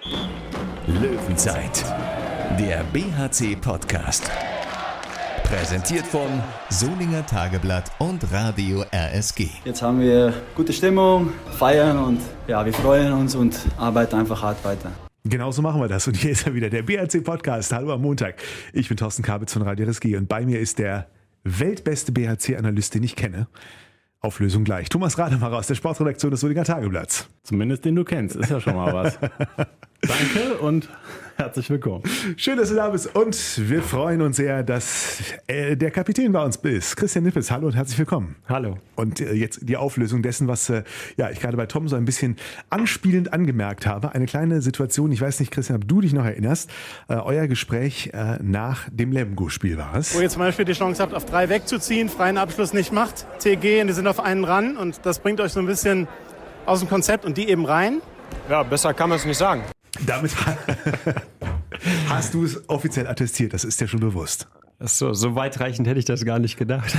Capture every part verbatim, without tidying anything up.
Löwenzeit, der B H C-Podcast. Präsentiert von Solinger Tageblatt und Radio R S G. Jetzt haben wir gute Stimmung, feiern und ja, wir freuen uns und arbeiten einfach hart weiter. Genau so machen wir das. Und hier ist er wieder, der B H C-Podcast. Hallo am Montag. Ich bin Thorsten Kabitz von Radio R S G und bei mir ist der weltbeste B H C-Analyst, den ich kenne. Auflösung gleich. Thomas Rademacher aus der Sportredaktion des Solinger Tageblatts. Zumindest den du kennst, ist ja schon mal was. Danke und herzlich willkommen. Schön, dass du da bist und wir freuen uns sehr, dass äh, der Kapitän bei uns ist. Christian Nippes, hallo und herzlich willkommen. Hallo. Und äh, jetzt die Auflösung dessen, was äh, ja, ich gerade bei Tom so ein bisschen anspielend angemerkt habe. Eine kleine Situation, ich weiß nicht, Christian, ob du dich noch erinnerst, äh, euer Gespräch äh, nach dem Lemgo-Spiel war es. Wo ihr zum Beispiel die Chance habt, auf drei wegzuziehen, freien Abschluss nicht macht, T G, und die sind auf einen ran und das bringt euch so ein bisschen aus dem Konzept und die eben rein. Ja, besser kann man es nicht sagen. Damit hast du es offiziell attestiert, das ist dir schon bewusst. So, so weitreichend hätte ich das gar nicht gedacht.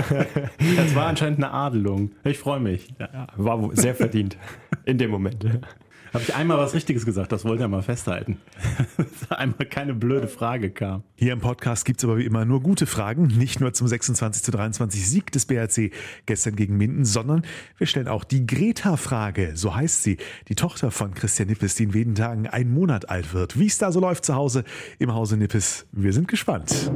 Das war anscheinend eine Adelung. Ich freue mich. Ja, war sehr verdient in dem Moment. Habe ich einmal was Richtiges gesagt, das wollte er mal festhalten. Dass einmal keine blöde Frage kam. Hier im Podcast gibt es aber wie immer nur gute Fragen, nicht nur zum sechsundzwanzig zu dreiundzwanzig Sieg des B H C gestern gegen Minden, sondern wir stellen auch die Greta-Frage, so heißt sie, die Tochter von Christian Nippes, die in wenigen Tagen ein Monat alt wird. Wie es da so läuft zu Hause im Hause Nippes, wir sind gespannt.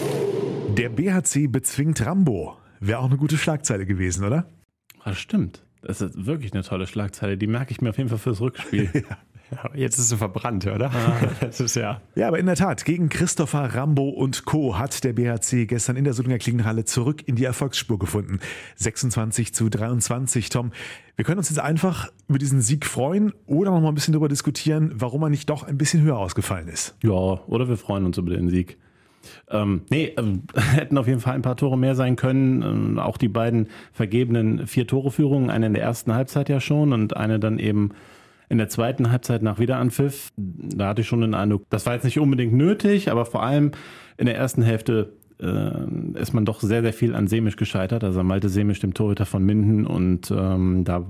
Der B H C bezwingt Rambo. Wäre auch eine gute Schlagzeile gewesen, oder? Das stimmt. Das ist wirklich eine tolle Schlagzeile. Die merke ich mir auf jeden Fall fürs Rückspiel. Ja. Ja, jetzt ist sie verbrannt, oder? Ah, das ist ja. Ja, aber in der Tat, gegen Christopher Rambo und Co. hat der B H C gestern in der Solinger Klingenhalle zurück in die Erfolgsspur gefunden. sechsundzwanzig zu dreiundzwanzig. Tom, wir können uns jetzt einfach über diesen Sieg freuen oder noch mal ein bisschen darüber diskutieren, warum er nicht doch ein bisschen höher ausgefallen ist. Ja, oder wir freuen uns über den Sieg. Ähm, nee, ähm, hätten auf jeden Fall ein paar Tore mehr sein können. Ähm, auch die beiden vergebenen vier Tore-Führungen, eine in der ersten Halbzeit ja schon und eine dann eben in der zweiten Halbzeit nach Wiederanpfiff. Da hatte ich schon den Eindruck, das war jetzt nicht unbedingt nötig, aber vor allem in der ersten Hälfte äh, ist man doch sehr, sehr viel an Semisch gescheitert. Also Malte Semisch, dem Torhüter von Minden, und ähm, da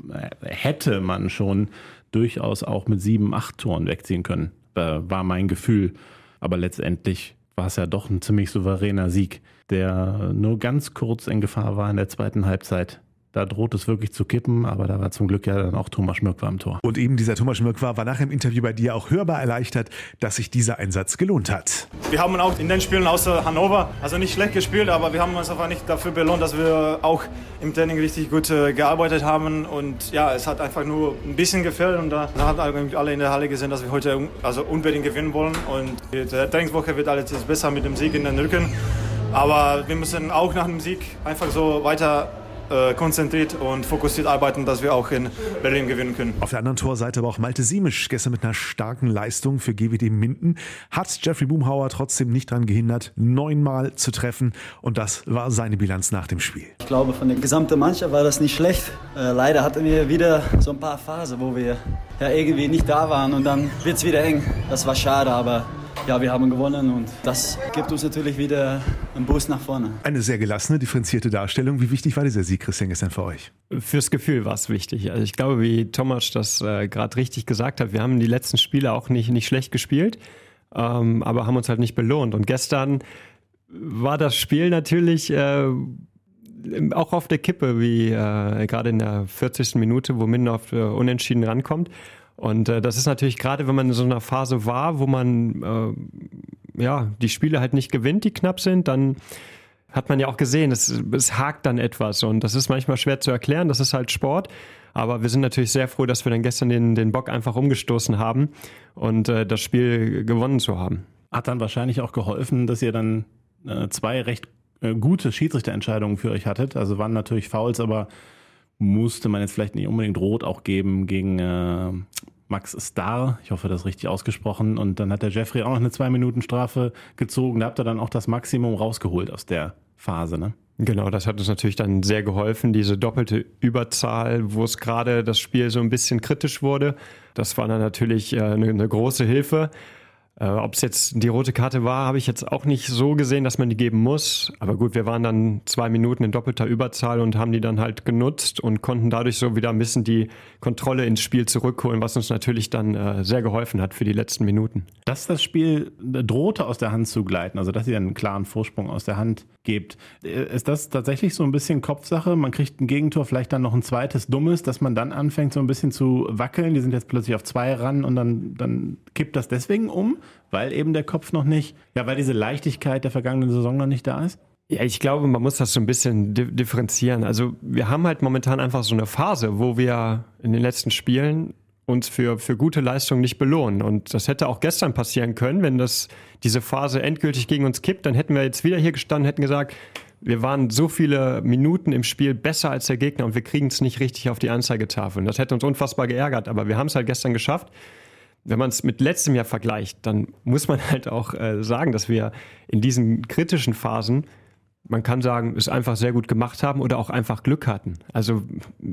hätte man schon durchaus auch mit sieben, acht Toren wegziehen können, äh, war mein Gefühl. Aber letztendlich war es ja doch ein ziemlich souveräner Sieg, der nur ganz kurz in Gefahr war in der zweiten Halbzeit. Da droht es wirklich zu kippen, aber da war zum Glück ja dann auch Thomas Schmirk am Tor. Und eben dieser Thomas Schmirk war, war nach dem Interview bei dir auch hörbar erleichtert, dass sich dieser Einsatz gelohnt hat. Wir haben auch in den Spielen außer Hannover, also nicht schlecht gespielt, aber wir haben uns einfach nicht dafür belohnt, dass wir auch im Training richtig gut äh, gearbeitet haben. Und ja, es hat einfach nur ein bisschen gefehlt und da, da haben eigentlich alle in der Halle gesehen, dass wir heute un- also unbedingt gewinnen wollen. Und die Trainingswoche wird alles jetzt besser mit dem Sieg in den Rücken. Aber wir müssen auch nach dem Sieg einfach so weiter konzentriert und fokussiert arbeiten, dass wir auch in Berlin gewinnen können. Auf der anderen Torseite aber auch Malte Simisch, gestern mit einer starken Leistung für G W D Minden, hat Jeffrey Boomhauer trotzdem nicht daran gehindert, neunmal zu treffen, und das war seine Bilanz nach dem Spiel. Ich glaube, von der gesamten Mannschaft war das nicht schlecht. Äh, leider hatten wir wieder so ein paar Phasen, wo wir ja irgendwie nicht da waren und dann wird es wieder eng. Das war schade, aber ja, wir haben gewonnen und das gibt uns natürlich wieder einen Boost nach vorne. Eine sehr gelassene, differenzierte Darstellung. Wie wichtig war dieser Sieg, Christian, gestern für euch? Fürs Gefühl war es wichtig. Also ich glaube, wie Thomas das äh, gerade richtig gesagt hat, wir haben die letzten Spiele auch nicht, nicht schlecht gespielt, ähm, aber haben uns halt nicht belohnt. Und gestern war das Spiel natürlich äh, auch auf der Kippe, wie äh, gerade in der vierzigsten Minute, wo Minden auf äh, Unentschieden rankommt. Und äh, das ist natürlich gerade, wenn man in so einer Phase war, wo man äh, ja die Spiele halt nicht gewinnt, die knapp sind, dann hat man ja auch gesehen, es, es hakt dann etwas und das ist manchmal schwer zu erklären, das ist halt Sport. Aber wir sind natürlich sehr froh, dass wir dann gestern den, den Bock einfach umgestoßen haben und äh, das Spiel gewonnen zu haben. Hat dann wahrscheinlich auch geholfen, dass ihr dann äh, zwei recht äh, gute Schiedsrichterentscheidungen für euch hattet. Also waren natürlich Fouls, aber musste man jetzt vielleicht nicht unbedingt rot auch geben gegen äh, Max Starr. Ich hoffe, das ist richtig ausgesprochen. Und dann hat der Jeffrey auch noch eine zwei-Minuten-Strafe gezogen. Da habt ihr dann auch das Maximum rausgeholt aus der Phase, ne? Genau, das hat uns natürlich dann sehr geholfen, diese doppelte Überzahl, wo es gerade das Spiel so ein bisschen kritisch wurde. Das war dann natürlich äh, eine, eine große Hilfe. Äh, Ob es jetzt die rote Karte war, habe ich jetzt auch nicht so gesehen, dass man die geben muss. Aber gut, wir waren dann zwei Minuten in doppelter Überzahl und haben die dann halt genutzt und konnten dadurch so wieder ein bisschen die Kontrolle ins Spiel zurückholen, was uns natürlich dann äh, sehr geholfen hat für die letzten Minuten. Dass das Spiel drohte aus der Hand zu gleiten, also dass ihr einen klaren Vorsprung aus der Hand gebt, ist das tatsächlich so ein bisschen Kopfsache? Man kriegt ein Gegentor, vielleicht dann noch ein zweites dummes, dass man dann anfängt so ein bisschen zu wackeln. Die sind jetzt plötzlich auf zwei ran und dann, dann kippt das deswegen um, weil eben der Kopf noch nicht, ja, weil diese Leichtigkeit der vergangenen Saison noch nicht da ist? Ja, ich glaube, man muss das so ein bisschen di- differenzieren. Also wir haben halt momentan einfach so eine Phase, wo wir in den letzten Spielen uns für, für gute Leistungen nicht belohnen. Und das hätte auch gestern passieren können, wenn das diese Phase endgültig gegen uns kippt, dann hätten wir jetzt wieder hier gestanden, hätten gesagt, wir waren so viele Minuten im Spiel besser als der Gegner und wir kriegen es nicht richtig auf die Anzeigetafel. Und das hätte uns unfassbar geärgert, aber wir haben es halt gestern geschafft. Wenn man es mit letztem Jahr vergleicht, dann muss man halt auch äh, sagen, dass wir in diesen kritischen Phasen, man kann sagen, es einfach sehr gut gemacht haben oder auch einfach Glück hatten. Also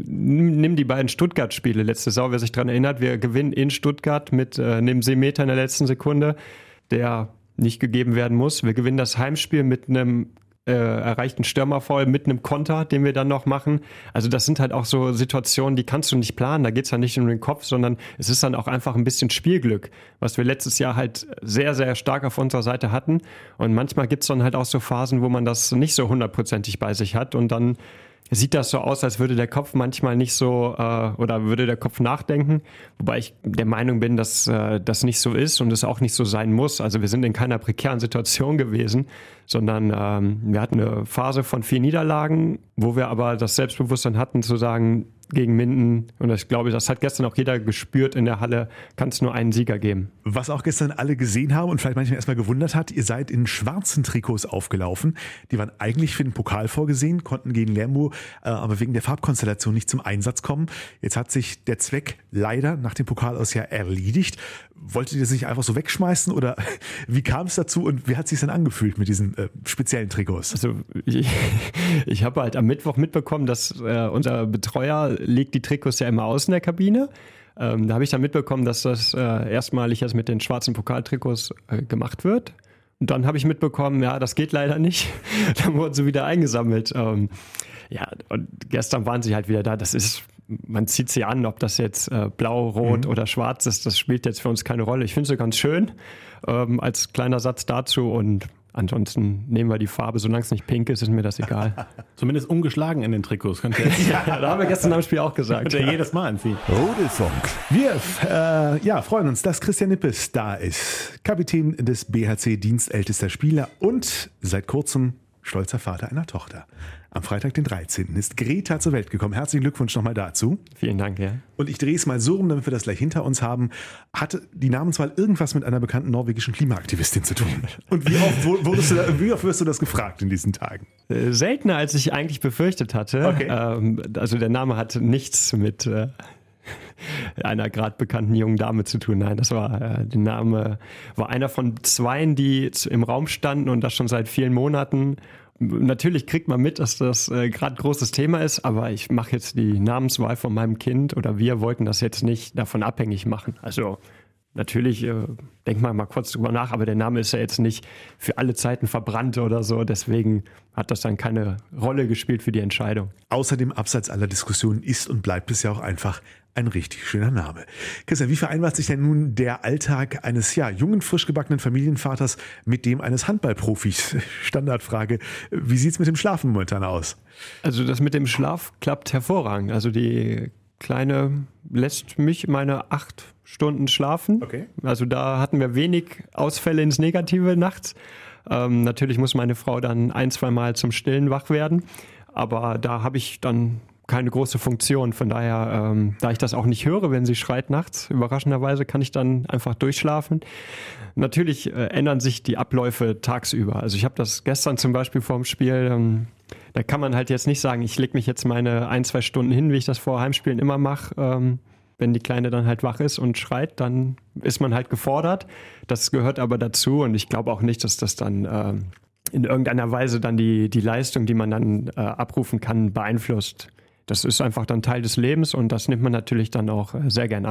nimm die beiden Stuttgart-Spiele letzte Saison, wer sich daran erinnert, wir gewinnen in Stuttgart mit äh, einem Seemeter in der letzten Sekunde, der nicht gegeben werden muss. Wir gewinnen das Heimspiel mit einem äh, erreichten Stürmerfoul, mit einem Konter, den wir dann noch machen. Also das sind halt auch so Situationen, die kannst du nicht planen. Da geht es ja nicht um den Kopf, sondern es ist dann auch einfach ein bisschen Spielglück, was wir letztes Jahr halt sehr, sehr stark auf unserer Seite hatten. Und manchmal gibt es dann halt auch so Phasen, wo man das nicht so hundertprozentig bei sich hat und dann sieht das so aus, als würde der Kopf manchmal nicht so äh, oder würde der Kopf nachdenken, wobei ich der Meinung bin, dass äh, das nicht so ist und es auch nicht so sein muss. Also wir sind in keiner prekären Situation gewesen, sondern ähm, wir hatten eine Phase von vier Niederlagen, wo wir aber das Selbstbewusstsein hatten zu sagen, gegen Minden, und ich glaube, das hat gestern auch jeder gespürt in der Halle, kann es nur einen Sieger geben. Was auch gestern alle gesehen haben und vielleicht manchmal erstmal gewundert hat, ihr seid in schwarzen Trikots aufgelaufen. Die waren eigentlich für den Pokal vorgesehen, konnten gegen Lermo äh, aber wegen der Farbkonstellation nicht zum Einsatz kommen. Jetzt hat sich der Zweck leider nach dem Pokal aus ja erledigt. Wolltet ihr sich einfach so wegschmeißen oder wie kam es dazu und wie hat es sich dann angefühlt mit diesen äh, speziellen Trikots? Also ich, ich habe halt am Mittwoch mitbekommen, dass äh, unser Betreuer legt die Trikots ja immer aus in der Kabine. Ähm, da habe ich dann mitbekommen, dass das äh, erstmalig jetzt mit den schwarzen Pokaltrikots äh, gemacht wird. Und dann habe ich mitbekommen, ja, das geht leider nicht. Dann wurden sie wieder eingesammelt. Ähm, ja, und gestern waren sie halt wieder da. Das ist, man zieht sie an, ob das jetzt äh, blau, rot mhm. oder schwarz ist. Das spielt jetzt für uns keine Rolle. Ich finde sie ganz schön ähm, als kleiner Satz dazu und ansonsten nehmen wir die Farbe, solange es nicht pink ist, ist mir das egal. Zumindest ungeschlagen in den Trikots. Könnt ihr ja, da haben wir gestern am Spiel auch gesagt. Könnt ihr jedes Mal anziehen. Rudelfunk. Wir äh, ja, freuen uns, dass Christian Nippes da ist. Kapitän des B H C, dienstältester Spieler und seit kurzem stolzer Vater einer Tochter. Am Freitag, den dreizehnten ist Greta zur Welt gekommen. Herzlichen Glückwunsch nochmal dazu. Vielen Dank, ja. Und ich drehe es mal so rum, damit wir das gleich hinter uns haben. Hatte die Namenswahl irgendwas mit einer bekannten norwegischen Klimaaktivistin zu tun? Und wie oft, wurdest du da, wie oft wirst du das gefragt in diesen Tagen? Äh, seltener, als ich eigentlich befürchtet hatte. Okay. Ähm, also der Name hat nichts mit äh, einer gerade bekannten jungen Dame zu tun. Nein, das war äh, der Name war einer von zweien, die im Raum standen und das schon seit vielen Monaten. Natürlich kriegt man mit, dass das äh, gerade großes Thema ist, aber ich mache jetzt die Namenswahl von meinem Kind oder wir wollten das jetzt nicht davon abhängig machen. Also natürlich äh, denkt man mal kurz drüber nach, aber der Name ist ja jetzt nicht für alle Zeiten verbrannt oder so, deswegen hat das dann keine Rolle gespielt für die Entscheidung. Außerdem, abseits aller Diskussionen, ist und bleibt es ja auch einfach ein richtig schöner Name. Christian, wie vereinbart sich denn nun der Alltag eines ja, jungen, frisch gebackenen Familienvaters mit dem eines Handballprofis? Standardfrage, wie sieht es mit dem Schlafen momentan aus? Also das mit dem Schlaf klappt hervorragend. Also die Kleine lässt mich meine acht Stunden schlafen. Okay. Also da hatten wir wenig Ausfälle ins Negative nachts. Ähm, natürlich muss meine Frau dann ein, zwei Mal zum Stillen wach werden. Aber da habe ich dann keine große Funktion. Von daher, ähm, da ich das auch nicht höre, wenn sie schreit nachts, überraschenderweise kann ich dann einfach durchschlafen. Natürlich äh, ändern sich die Abläufe tagsüber. Also ich habe das gestern zum Beispiel vor dem Spiel, ähm, da kann man halt jetzt nicht sagen, ich lege mich jetzt meine ein, zwei Stunden hin, wie ich das vor Heimspielen immer mache. Ähm, wenn die Kleine dann halt wach ist und schreit, dann ist man halt gefordert. Das gehört aber dazu und ich glaube auch nicht, dass das dann äh, in irgendeiner Weise dann die, die Leistung, die man dann äh, abrufen kann, beeinflusst. Das ist einfach dann Teil des Lebens und das nimmt man natürlich dann auch sehr gern an.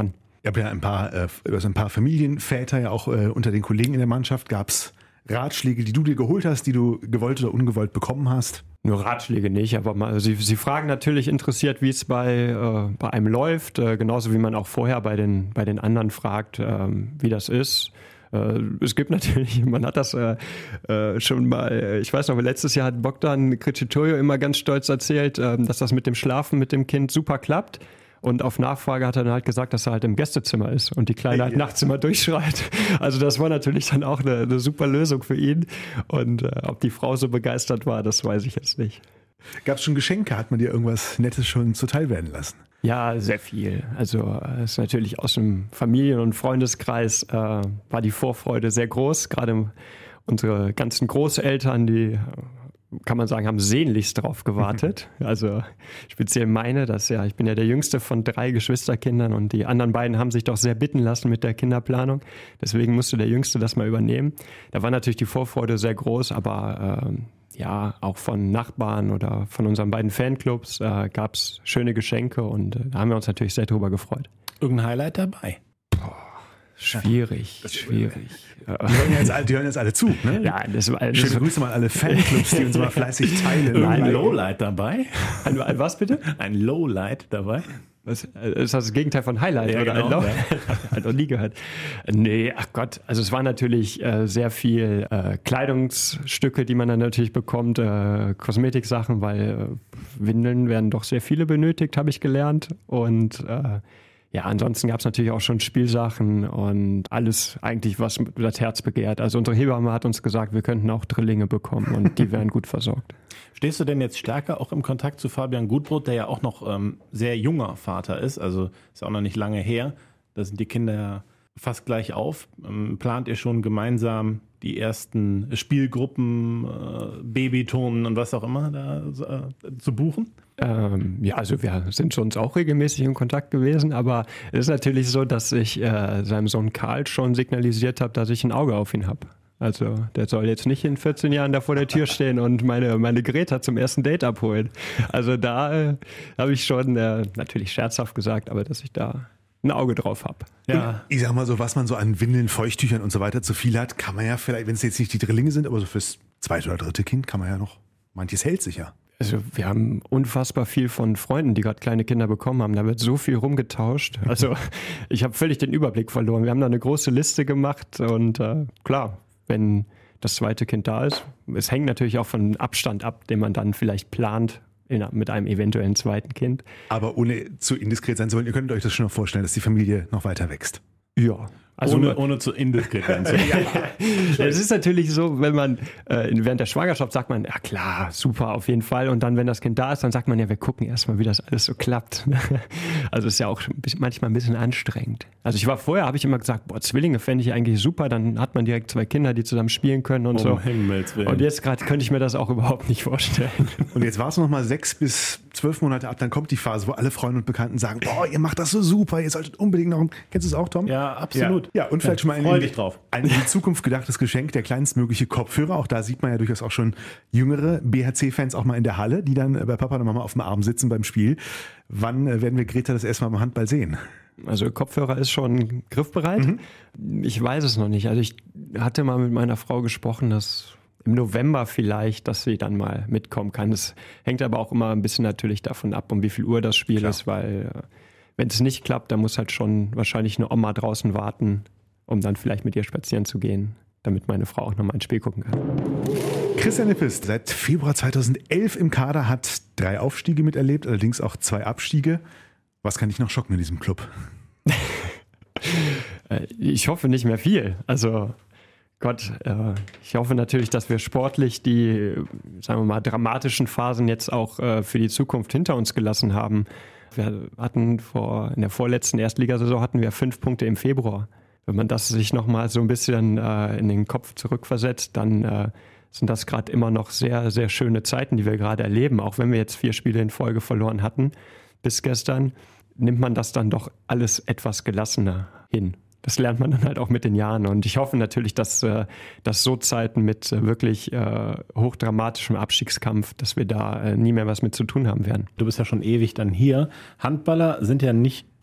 Ihr habt ja ein paar, äh, also ein paar Familienväter ja auch äh, unter den Kollegen in der Mannschaft. Gab es Ratschläge, die du dir geholt hast, die du gewollt oder ungewollt bekommen hast? Nur Ratschläge nicht, aber mal, sie, sie fragen natürlich interessiert, wie es bei, äh, bei einem läuft, äh, genauso wie man auch vorher bei den, bei den anderen fragt, äh, wie das ist. Äh, es gibt natürlich, man hat das äh, äh, schon mal, ich weiß noch, letztes Jahr hat Bogdan Krejcitorio immer ganz stolz erzählt, äh, dass das mit dem Schlafen mit dem Kind super klappt. Und auf Nachfrage hat er dann halt gesagt, dass er halt im Gästezimmer ist und die Kleine halt ja. nachts immer durchschreit. Also das war natürlich dann auch eine, eine super Lösung für ihn. Und äh, ob die Frau so begeistert war, das weiß ich jetzt nicht. Gab es schon Geschenke? Hat man dir irgendwas Nettes schon zuteil werden lassen? Ja, sehr viel. Also es ist natürlich aus dem Familien- und Freundeskreis äh, war die Vorfreude sehr groß. Gerade unsere ganzen Großeltern, die kann man sagen, haben sehnlichst darauf gewartet. Also speziell meine, dass ja, ich bin ja der jüngste von drei Geschwisterkindern und die anderen beiden haben sich doch sehr bitten lassen mit der Kinderplanung. Deswegen musste der Jüngste das mal übernehmen. Da war natürlich die Vorfreude sehr groß, aber äh, ja, auch von Nachbarn oder von unseren beiden Fanclubs äh, gab es schöne Geschenke und äh, da haben wir uns natürlich sehr drüber gefreut. Irgendein Highlight dabei? Boah. Schwierig, schwierig. Die hören jetzt alle, die hören jetzt alle zu, ne? Ja, das war, das Schöne Grüße mal an alle Fanclubs, die uns mal fleißig teilen. Ein Lowlight dabei? Ein, ein was bitte? Ein Lowlight dabei? Was, ist das das Gegenteil von Highlight? Ja, oder genau, ein Low? ja. Hat noch nie gehört. Nee, ach Gott, also es war natürlich äh, sehr viel äh, Kleidungsstücke, die man dann natürlich bekommt, äh, Kosmetiksachen, weil äh, Windeln werden doch sehr viele benötigt, habe ich gelernt. Und äh, ja, ansonsten gab es natürlich auch schon Spielsachen und alles eigentlich, was das Herz begehrt. Also unsere Hebamme hat uns gesagt, wir könnten auch Drillinge bekommen und die wären gut versorgt. Stehst du denn jetzt stärker auch im Kontakt zu Fabian Gutbrot, der ja auch noch ähm, sehr junger Vater ist, also ist auch noch nicht lange her, da sind die Kinder ja fast gleich auf. Ähm, plant ihr schon gemeinsam die ersten Spielgruppen, äh, Babyturnen und was auch immer da äh, zu buchen? Ähm, ja, also wir sind schon auch regelmäßig in Kontakt gewesen, aber es ist natürlich so, dass ich äh, seinem Sohn Karl schon signalisiert habe, dass ich ein Auge auf ihn habe. Also der soll jetzt nicht in vierzehn Jahren da vor der Tür stehen und meine, meine Greta zum ersten Date abholen. Also da äh, habe ich schon äh, natürlich scherzhaft gesagt, aber dass ich da ein Auge drauf habe. Ja. Ich sag mal so, was man so an Windeln, Feuchttüchern und so weiter zu viel hat, kann man ja vielleicht, wenn es jetzt nicht die Drillinge sind, aber so fürs zweite oder dritte Kind kann man ja noch, manches hält sich ja. Also wir haben unfassbar viel von Freunden, die gerade kleine Kinder bekommen haben. Da wird so viel rumgetauscht. Also ich habe völlig den Überblick verloren. Wir haben da eine große Liste gemacht und äh, klar, wenn das zweite Kind da ist, es hängt natürlich auch von Abstand ab, den man dann vielleicht plant in, mit einem eventuellen zweiten Kind. Aber ohne zu indiskret sein zu wollen, ihr könnt euch das schon noch vorstellen, dass die Familie noch weiter wächst. Ja. Also ohne, ohne zu indiskret sein zu wollen. Ja. Es ist natürlich so, wenn man äh, während der Schwangerschaft sagt man, ja klar, super, auf jeden Fall. Und dann, wenn das Kind da ist, dann sagt man ja, wir gucken erstmal, wie das alles so klappt. Also ist ja auch manchmal ein bisschen anstrengend. Also ich war vorher, habe ich immer gesagt, boah, Zwillinge fände ich eigentlich super, dann hat man direkt zwei Kinder, die zusammen spielen können und um so. Himmels Willen. Und jetzt gerade könnte ich mir das auch überhaupt nicht vorstellen. Und jetzt war es noch mal sechs bis zwölf Monate ab, dann kommt die Phase, wo alle Freunde und Bekannten sagen, boah, ihr macht das so super, ihr solltet unbedingt noch, kennst du es auch, Tom? Ja, absolut. Ja, ja und vielleicht schon mal ein Freu dich drauf. ein in die Zukunft gedachtes Geschenk, der kleinstmögliche Kopfhörer. Auch da sieht man ja durchaus auch schon jüngere B H C-Fans auch mal in der Halle, die dann bei Papa und Mama auf dem Arm sitzen beim Spiel. Wann werden wir Greta das erstmal beim Handball sehen? Also Kopfhörer ist schon griffbereit. Mhm. Ich weiß es noch nicht. Also ich hatte mal mit meiner Frau gesprochen, dass im November vielleicht, dass sie dann mal mitkommen kann. Das hängt aber auch immer ein bisschen natürlich davon ab, um wie viel Uhr das Spiel Klar. ist, weil wenn es nicht klappt, dann muss halt schon wahrscheinlich eine Oma draußen warten, um dann vielleicht mit ihr spazieren zu gehen, damit meine Frau auch nochmal ein Spiel gucken kann. Christian Nippes, seit Februar zweitausendelf im Kader, hat drei Aufstiege miterlebt, allerdings auch zwei Abstiege. Was kann dich noch schocken in diesem Club? Ich hoffe nicht mehr viel. Also Gott, äh, ich hoffe natürlich, dass wir sportlich die, sagen wir mal, dramatischen Phasen jetzt auch äh, für die Zukunft hinter uns gelassen haben. Wir hatten vor, in der vorletzten Erstligasaison hatten wir fünf Punkte im Februar. Wenn man das sich nochmal so ein bisschen äh, in den Kopf zurückversetzt, dann äh, sind das gerade immer noch sehr, sehr schöne Zeiten, die wir gerade erleben. Auch wenn wir jetzt vier Spiele in Folge verloren hatten bis gestern, nimmt man das dann doch alles etwas gelassener hin. Das lernt man dann halt auch mit den Jahren. Und ich hoffe natürlich, dass, äh, dass so Zeiten mit äh, wirklich äh, hochdramatischem Abstiegskampf, dass wir da äh, nie mehr was mit zu tun haben werden. Du bist ja schon ewig dann hier. Handballer sind ja nicht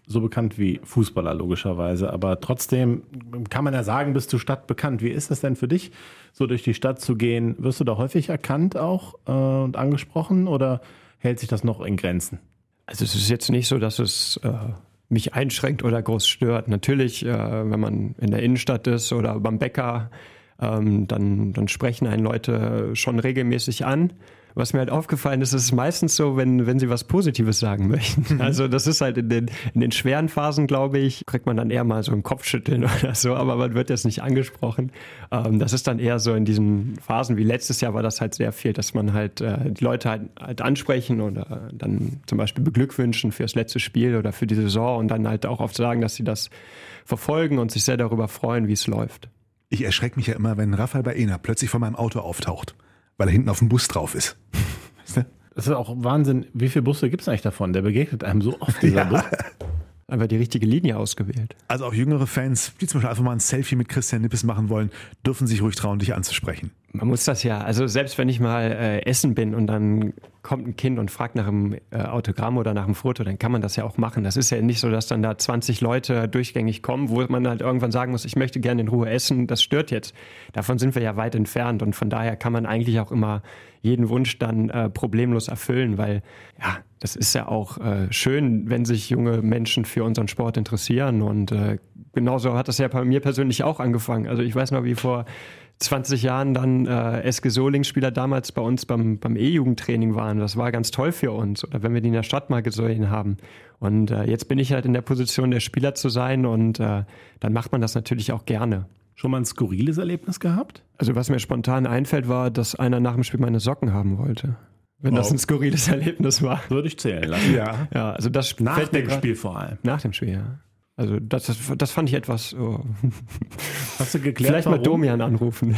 so bekannt wie Fußballer logischerweise, aber trotzdem kann man ja sagen, bist du stadtbekannt. Wie ist das denn für dich, so durch die Stadt zu gehen? Wirst du da häufig erkannt auch äh, und angesprochen oder hält sich das noch in Grenzen? Also es ist jetzt nicht so, dass es äh, mich einschränkt oder groß stört. Natürlich, äh, wenn man in der Innenstadt ist oder beim Bäcker, ähm, dann, dann sprechen einen Leute schon regelmäßig an. Was mir halt aufgefallen ist, ist es meistens so, wenn, wenn sie was Positives sagen möchten. Also das ist halt in den, in den schweren Phasen, glaube ich, kriegt man dann eher mal so ein Kopfschütteln oder so, aber man wird jetzt nicht angesprochen. Ähm, das ist dann eher so in diesen Phasen, wie letztes Jahr war das halt sehr viel, dass man halt äh, die Leute halt, halt ansprechen oder dann zum Beispiel beglückwünschen fürs letzte Spiel oder für die Saison und dann halt auch oft sagen, dass sie das verfolgen und sich sehr darüber freuen, wie es läuft. Ich erschrecke mich ja immer, wenn Rafael Baena plötzlich vor meinem Auto auftaucht, weil er hinten auf dem Bus drauf ist. Weißt du? Das ist auch Wahnsinn. Wie viele Busse gibt es eigentlich davon? Der begegnet einem so oft, dieser Ja. Bus. Einfach die richtige Linie ausgewählt. Also auch jüngere Fans, die zum Beispiel einfach mal ein Selfie mit Christian Nippes machen wollen, dürfen sich ruhig trauen, dich anzusprechen. Man muss das ja, also selbst wenn ich mal äh, essen bin und dann kommt ein Kind und fragt nach einem äh, Autogramm oder nach einem Foto, dann kann man das ja auch machen. Das ist ja nicht so, dass dann da zwanzig Leute durchgängig kommen, wo man halt irgendwann sagen muss, ich möchte gerne in Ruhe essen, das stört jetzt. Davon sind wir ja weit entfernt und von daher kann man eigentlich auch immer jeden Wunsch dann äh, problemlos erfüllen, weil ja, das ist ja auch äh, schön, wenn sich junge Menschen für unseren Sport interessieren und äh, genauso hat das ja bei mir persönlich auch angefangen. Also ich weiß noch, wie vor zwanzig Jahren dann äh, S G Solingen-Spieler damals bei uns beim, beim E-Jugendtraining waren. Das war ganz toll für uns. Oder wenn wir die in der Stadt mal gesehen haben. Und äh, jetzt bin ich halt in der Position, der Spieler zu sein und äh, dann macht man das natürlich auch gerne. Schon mal ein skurriles Erlebnis gehabt? Also was mir spontan einfällt, war, dass einer nach dem Spiel meine Socken haben wollte. Wenn das Wow. ein skurriles Erlebnis war. Würde ich zählen lassen. Ja. Ja, also das Nach fällt mir dem grad- Spiel vor allem. Nach dem Spiel, ja. Also das, das, das fand ich etwas... Oh. Hast du geklärt, Vielleicht mal warum? Domian anrufen.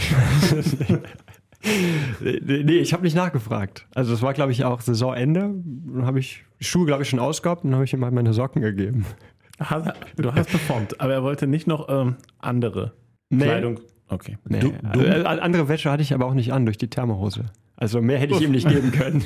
Nee, ich habe nicht nachgefragt. Also das war, glaube ich, auch Saisonende. Dann habe ich die Schuhe, glaube ich, schon ausgehabt und dann habe ich ihm mal meine Socken gegeben. Hast- Du hast performt, aber er wollte nicht noch ähm, andere Nee. Kleidung. Okay. Nee. Du- du- Äh, andere Wäsche hatte ich aber auch nicht an durch die Thermohose. Also mehr hätte ich ihm nicht geben können.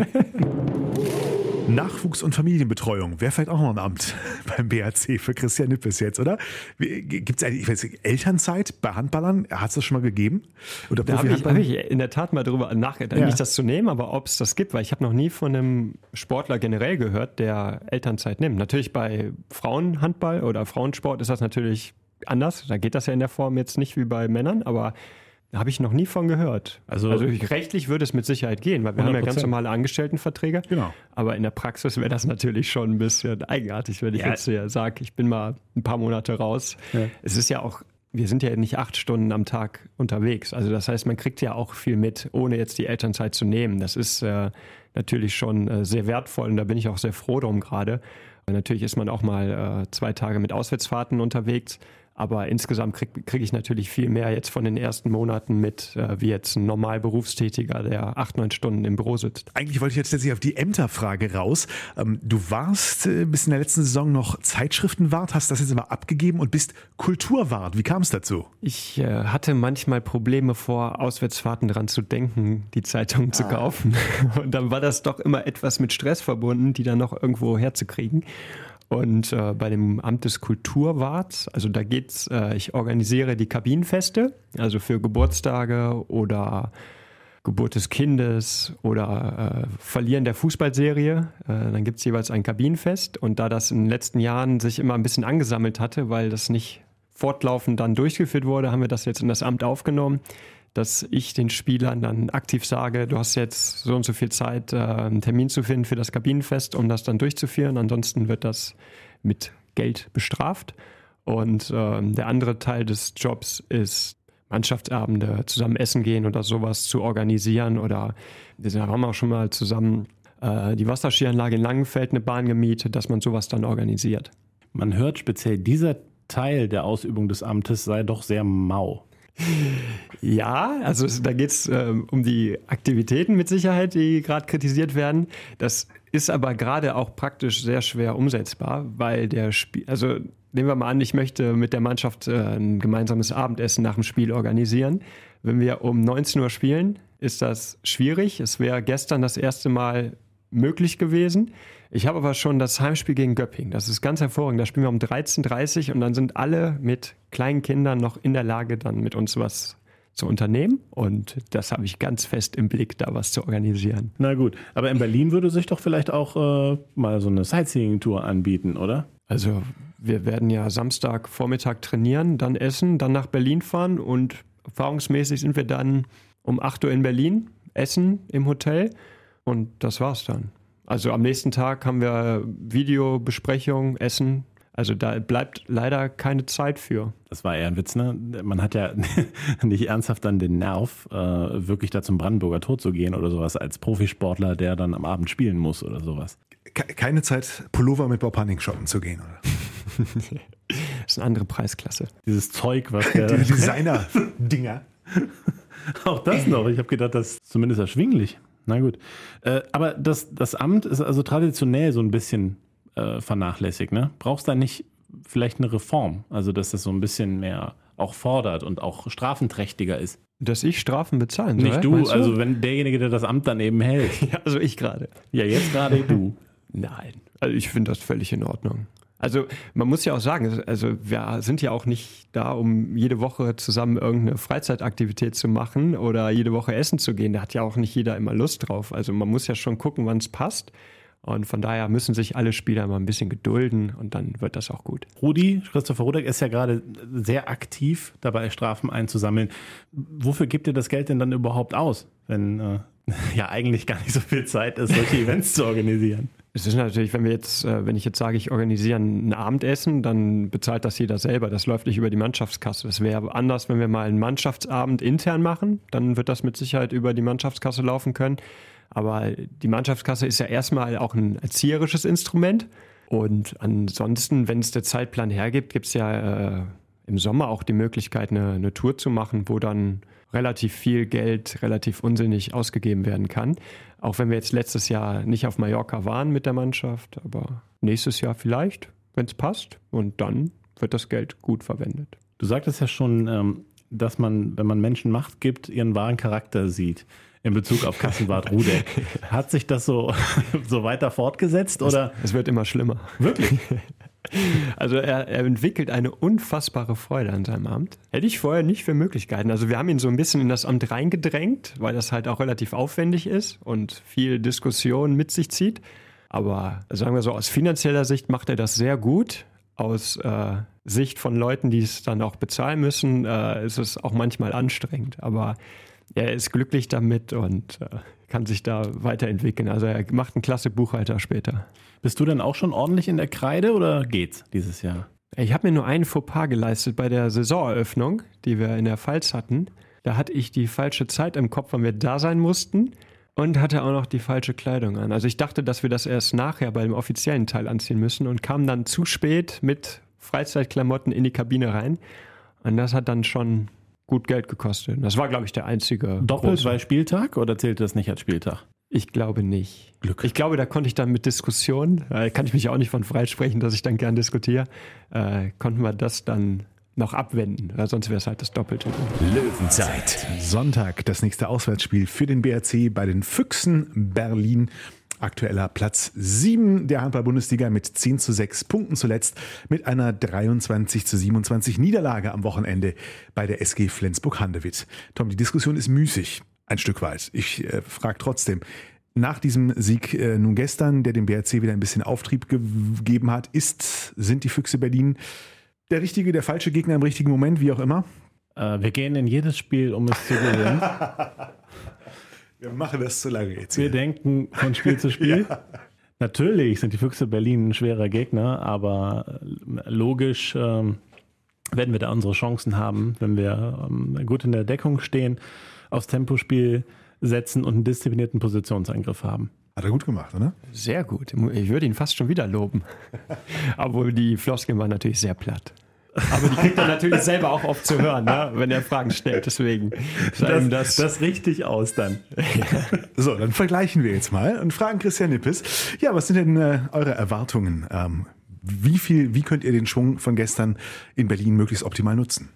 Nachwuchs- und Familienbetreuung wäre vielleicht auch noch ein Amt beim B H C für Christian Nippes jetzt, oder? Gibt es eigentlich ich weiß nicht, Elternzeit bei Handballern? Hat es das schon mal gegeben? Oder Da habe ich, Profi-Handballern? hab ich in der Tat mal darüber nachgedacht, Ja. nicht das zu nehmen, aber ob es das gibt, weil ich habe noch nie von einem Sportler generell gehört, der Elternzeit nimmt. Natürlich bei Frauenhandball oder Frauensport ist das natürlich anders. Da geht das ja in der Form jetzt nicht wie bei Männern, aber da habe ich noch nie von gehört. Also- Also, rechtlich würde es mit Sicherheit gehen, weil wir haben ja hundert ganz Prozent. normale Angestelltenverträge. Genau. Aber in der Praxis wäre das natürlich schon ein bisschen eigenartig, wenn ich Ja. jetzt hier sage, ich bin mal ein paar Monate raus. Ja. Es ist ja auch, wir sind ja nicht acht Stunden am Tag unterwegs. Also das heißt, man kriegt ja auch viel mit, ohne jetzt die Elternzeit zu nehmen. Das ist äh, natürlich schon äh, sehr wertvoll und da bin ich auch sehr froh drum gerade. Natürlich ist man auch mal äh, zwei Tage mit Auswärtsfahrten unterwegs. Aber insgesamt kriege krieg ich natürlich viel mehr jetzt von den ersten Monaten mit, äh, wie jetzt ein normal Berufstätiger, der acht, neun Stunden im Büro sitzt. Eigentlich wollte ich jetzt tatsächlich auf die Ämterfrage raus. Ähm, du warst äh, bis in der letzten Saison noch Zeitschriftenwart, hast das jetzt aber abgegeben und bist Kulturwart. Wie kam es dazu? Ich äh, hatte manchmal Probleme vor Auswärtsfahrten dran zu denken, die Zeitung zu kaufen. Und dann war das doch immer etwas mit Stress verbunden, die dann noch irgendwo herzukriegen. Und äh, bei dem Amt des Kulturwarts, also da geht's, äh, ich organisiere die Kabinenfeste, also für Geburtstage oder Geburt des Kindes oder äh, Verlieren der Fußballserie. Äh, dann gibt's jeweils ein Kabinenfest. Und da das in den letzten Jahren sich immer ein bisschen angesammelt hatte, weil das nicht fortlaufend dann durchgeführt wurde, haben wir das jetzt in das Amt aufgenommen, dass ich den Spielern dann aktiv sage, du hast jetzt so und so viel Zeit, äh, einen Termin zu finden für das Kabinenfest, um das dann durchzuführen. Ansonsten wird das mit Geld bestraft. Und ähm, der andere Teil des Jobs ist, Mannschaftsabende zusammen essen gehen oder sowas zu organisieren. Oder wir haben auch schon mal zusammen äh, die Wasserskianlage in Langenfeld eine Bahn gemietet, dass man sowas dann organisiert. Man hört speziell, dieser Teil der Ausübung des Amtes sei doch sehr mau. Ja, also es, da geht es ähm, um die Aktivitäten mit Sicherheit, die gerade kritisiert werden. Das ist aber gerade auch praktisch sehr schwer umsetzbar, weil der Spiel, also nehmen wir mal an, ich möchte mit der Mannschaft äh, ein gemeinsames Abendessen nach dem Spiel organisieren. Wenn wir um neunzehn Uhr spielen, ist das schwierig. Es wäre gestern das erste Mal möglich gewesen. Ich habe aber schon das Heimspiel gegen Göppingen. Das ist ganz hervorragend. Da spielen wir um dreizehn Uhr dreißig und dann sind alle mit kleinen Kindern noch in der Lage, dann mit uns was zu unternehmen. Und das habe ich ganz fest im Blick, da was zu organisieren. Na gut, aber in Berlin würde sich doch vielleicht auch äh, mal so eine Sightseeing-Tour anbieten, oder? Also wir werden ja Samstagvormittag trainieren, dann essen, dann nach Berlin fahren und erfahrungsmäßig sind wir dann um acht Uhr in Berlin, essen im Hotel und das war's dann. Also am nächsten Tag haben wir Videobesprechung, Essen. Also da bleibt leider keine Zeit für. Das war eher ein Witz, ne? Man hat ja nicht ernsthaft dann den Nerv, äh, wirklich da zum Brandenburger Tor zu gehen oder sowas als Profisportler, der dann am Abend spielen muss oder sowas. Keine Zeit, Pullover mit Bob Hanning shoppen zu gehen, oder? Das ist eine andere Preisklasse. Dieses Zeug, was der... Die Designer-Dinger. Auch das noch. Ich habe gedacht, das ist zumindest erschwinglich. Na gut. Äh, aber das, das Amt ist also traditionell so ein bisschen äh, vernachlässigt, ne? Brauchst da nicht vielleicht eine Reform? Also, dass das so ein bisschen mehr auch fordert und auch strafenträchtiger ist? Dass ich Strafen bezahlen soll? Nicht du, du? Also wenn derjenige, der das Amt daneben hält. Ja, also ich gerade. Ja, jetzt gerade du. Nein, also ich finde das völlig in Ordnung. Also man muss ja auch sagen, also wir sind ja auch nicht da, um jede Woche zusammen irgendeine Freizeitaktivität zu machen oder jede Woche essen zu gehen. Da hat ja auch nicht jeder immer Lust drauf. Also man muss ja schon gucken, wann es passt. Und von daher müssen sich alle Spieler mal ein bisschen gedulden und dann wird das auch gut. Rudi, Christopher Rudek ist ja gerade sehr aktiv dabei, Strafen einzusammeln. Wofür gibt ihr das Geld denn dann überhaupt aus, wenn äh, ja eigentlich gar nicht so viel Zeit ist, solche Events zu organisieren? Es ist natürlich, wenn wir jetzt, wenn ich jetzt sage, ich organisiere ein Abendessen, dann bezahlt das jeder selber. Das läuft nicht über die Mannschaftskasse. Das wäre anders, wenn wir mal einen Mannschaftsabend intern machen. Dann wird das mit Sicherheit über die Mannschaftskasse laufen können. Aber die Mannschaftskasse ist ja erstmal auch ein erzieherisches Instrument. Und ansonsten, wenn es der Zeitplan hergibt, gibt es ja äh, im Sommer auch die Möglichkeit, eine, eine Tour zu machen, wo dann relativ viel Geld relativ unsinnig ausgegeben werden kann. Auch wenn wir jetzt letztes Jahr nicht auf Mallorca waren mit der Mannschaft, aber nächstes Jahr vielleicht, wenn es passt. Und dann wird das Geld gut verwendet. Du sagtest ja schon, dass man, wenn man Menschen Macht gibt, ihren wahren Charakter sieht. In Bezug auf Kassenwart Rudek. Hat sich das so, so weiter fortgesetzt? Oder? Es, es wird immer schlimmer. Wirklich? Also er, er entwickelt eine unfassbare Freude an seinem Amt. Hätte ich vorher nicht für möglich gehalten. Also wir haben ihn so ein bisschen in das Amt reingedrängt, weil das halt auch relativ aufwendig ist und viel Diskussion mit sich zieht. Aber sagen wir so, aus finanzieller Sicht macht er das sehr gut. Aus äh, Sicht von Leuten, die es dann auch bezahlen müssen, äh, ist es auch manchmal anstrengend. Aber er ist glücklich damit und äh, kann sich da weiterentwickeln. Also er macht einen klasse Buchhalter später. Bist du denn auch schon ordentlich in der Kreide oder geht's dieses Jahr? Ich habe mir nur einen Fauxpas geleistet bei der Saisoneröffnung, die wir in der Pfalz hatten. Da hatte ich die falsche Zeit im Kopf, wann wir da sein mussten und hatte auch noch die falsche Kleidung an. Also ich dachte, dass wir das erst nachher beim offiziellen Teil anziehen müssen und kam dann zu spät mit Freizeitklamotten in die Kabine rein. Und das hat dann schon gut Geld gekostet. Das war, glaube ich, der einzige. Doppelt bei Spieltag oder zählt das nicht als Spieltag? Ich glaube nicht. Glück. Ich glaube, da konnte ich dann mit Diskussion, äh, kann ich mich auch nicht von freisprechen, dass ich dann gern diskutiere, äh, konnten wir das dann noch abwenden, weil sonst wäre es halt das Doppelte. Löwenzeit. Sonntag das nächste Auswärtsspiel für den B R C bei den Füchsen Berlin. Aktueller Platz sieben der Handball-Bundesliga mit zehn zu sechs Punkten zuletzt mit einer dreiundzwanzig zu siebenundzwanzig Niederlage am Wochenende bei der S G Flensburg-Handewitt. Tom, die Diskussion ist müßig, ein Stück weit. Ich äh, frage trotzdem, nach diesem Sieg äh, nun gestern, der dem B R C wieder ein bisschen Auftrieb ge- gegeben hat, ist, sind die Füchse Berlin der richtige, der falsche Gegner im richtigen Moment, wie auch immer? Äh, wir gehen in jedes Spiel, um es zu gewinnen. Wir machen das zu lange jetzt. Wir hier. denken von Spiel zu Spiel. Ja. Natürlich sind die Füchse Berlin ein schwerer Gegner, aber logisch ähm, werden wir da unsere Chancen haben, wenn wir ähm, gut in der Deckung stehen, aufs Tempospiel setzen und einen disziplinierten Positionsangriff haben. Hat er gut gemacht, oder? Sehr gut. Ich würde ihn fast schon wieder loben. Obwohl die Floskeln waren natürlich sehr platt. Aber die kriegt er natürlich selber auch oft zu hören, ne? Wenn er Fragen stellt. Deswegen das, das, das richtig aus dann. So, dann vergleichen wir jetzt mal und fragen Christian Nippes. Ja, was sind denn äh, eure Erwartungen? Ähm, wie viel, wie könnt ihr den Schwung von gestern in Berlin möglichst optimal nutzen? Ich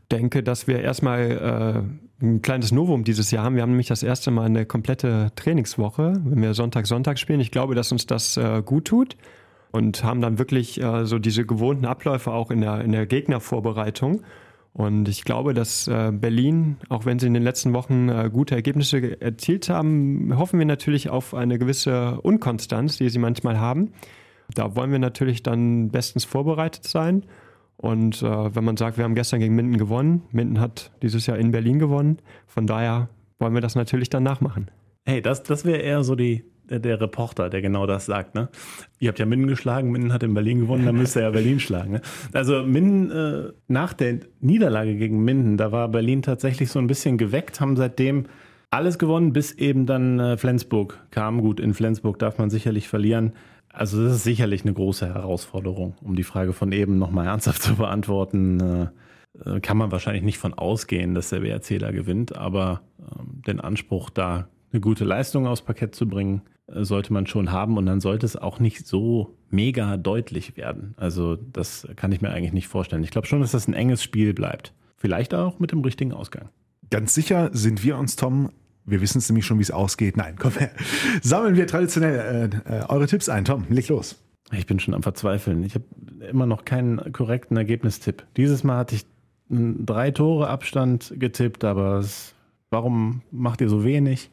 denke, dass wir erstmal äh, ein kleines Novum dieses Jahr haben. Wir haben nämlich das erste Mal eine komplette Trainingswoche, wenn wir Sonntag, Sonntag spielen. Ich glaube, dass uns das äh, gut tut und haben dann wirklich äh, so diese gewohnten Abläufe auch in der, in der Gegnervorbereitung. Und ich glaube, dass äh, Berlin, auch wenn sie in den letzten Wochen äh, gute Ergebnisse erzielt haben, hoffen wir natürlich auf eine gewisse Unkonstanz, die sie manchmal haben. Da wollen wir natürlich dann bestens vorbereitet sein. Und äh, wenn man sagt, wir haben gestern gegen Minden gewonnen, Minden hat dieses Jahr in Berlin gewonnen, von daher wollen wir das natürlich dann nachmachen. Hey, das, das wäre eher so die, der, der Reporter, der genau das sagt. Ne? Ihr habt ja Minden geschlagen, Minden hat in Berlin gewonnen, dann müsst ihr ja Berlin schlagen. Ne? Also Minden, äh, nach der Niederlage gegen Minden, da war Berlin tatsächlich so ein bisschen geweckt, haben seitdem alles gewonnen, bis eben dann äh, Flensburg kam. Gut, in Flensburg darf man sicherlich verlieren. Also das ist sicherlich eine große Herausforderung, um die Frage von eben nochmal ernsthaft zu beantworten. Äh, kann man wahrscheinlich nicht von ausgehen, dass der B R C da gewinnt, aber äh, den Anspruch, da eine gute Leistung aufs Parkett zu bringen, äh, sollte man schon haben und dann sollte es auch nicht so mega deutlich werden. Also das kann ich mir eigentlich nicht vorstellen. Ich glaube schon, dass das ein enges Spiel bleibt. Vielleicht auch mit dem richtigen Ausgang. Ganz sicher sind wir uns, Tom. Wir wissen es nämlich schon, wie es ausgeht. Nein, komm her. Sammeln wir traditionell äh, äh, eure Tipps ein. Tom, leg los. Ich bin schon am Verzweifeln. Ich habe immer noch keinen korrekten Ergebnistipp. Dieses Mal hatte ich einen drei Tore Abstand getippt, aber es, warum macht ihr so wenig?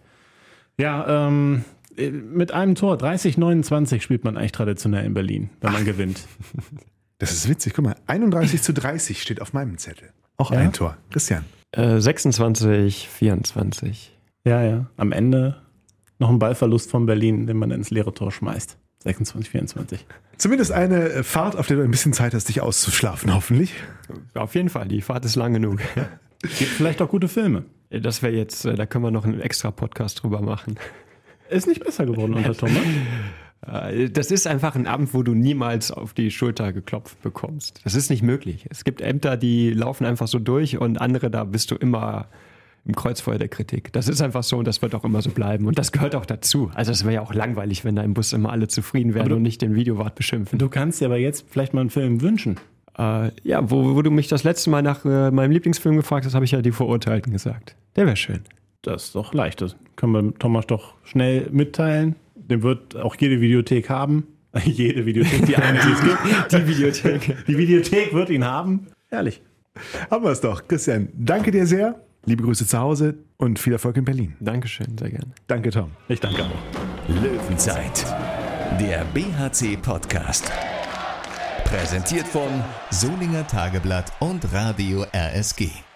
Ja, ähm, mit einem Tor, dreißig neunundzwanzig spielt man eigentlich traditionell in Berlin, wenn man Ach. gewinnt. Das ist witzig. Guck mal, einunddreißig zu dreißig steht auf meinem Zettel. Auch ja? ein Tor. Christian. Äh, sechsundzwanzig vierundzwanzig. Ja, ja. Am Ende noch ein Ballverlust von Berlin, den man ins leere Tor schmeißt. sechsundzwanzig vierundzwanzig. Zumindest eine Fahrt, auf der du ein bisschen Zeit hast, dich auszuschlafen, hoffentlich. Auf jeden Fall, die Fahrt ist lang genug. Gibt vielleicht auch gute Filme. Das wäre jetzt, da können wir noch einen extra Podcast drüber machen. Ist nicht besser geworden unter Thomas? Das ist einfach ein Abend, wo du niemals auf die Schulter geklopft bekommst. Das ist nicht möglich. Es gibt Ämter, die laufen einfach so durch und andere, da bist du immer im Kreuzfeuer der Kritik. Das ist einfach so und das wird auch immer so bleiben. Und das gehört auch dazu. Also es wäre ja auch langweilig, wenn da im Bus immer alle zufrieden wären du, und nicht den Videowart beschimpfen. Du kannst dir aber jetzt vielleicht mal einen Film wünschen. Äh, ja, wo, wo du mich das letzte Mal nach äh, meinem Lieblingsfilm gefragt hast, habe ich ja Die Verurteilten gesagt. Der wäre schön. Das ist doch leicht. Das können wir Thomas doch schnell mitteilen. Den wird auch jede Videothek haben. Jede Videothek, die eine, die es gibt. Die Videothek. Die Videothek wird ihn haben. Ehrlich. Haben wir es doch. Christian, danke dir sehr. Liebe Grüße zu Hause und viel Erfolg in Berlin. Dankeschön, sehr gerne. Danke, Tom. Ich danke auch. Löwenzeit, der B H C-Podcast. Präsentiert von Solinger Tageblatt und Radio R S G.